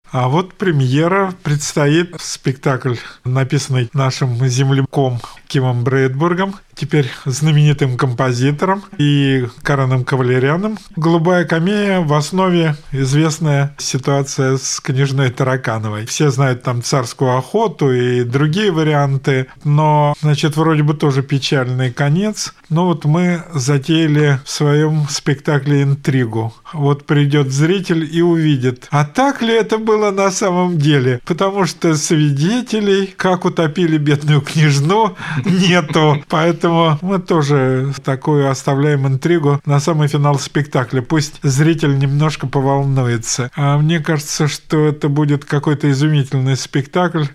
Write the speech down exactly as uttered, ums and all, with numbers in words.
А вот премьера, предстоит спектакль, написанный нашим земляком Кимом Брейтбургом, теперь знаменитым композитором, и Кареном Кавалеряном. «Голубая камея» в основе известная ситуация с княжной Таракановой. Все знают там «Царскую охоту» и другие варианты, но, значит, вроде бы тоже печальный конец. Но вот мы затеяли в своем спектакле интригу. Вот придет зритель и увидит, а так ли это было на самом деле? Потому что свидетелей, как утопили бедную княжну, нету. Поэтому мы тоже такую оставляем интригу на самый финал спектакля. Пусть зритель немножко поволнуется. А мне кажется, что это будет какой-то изумительный спектакль.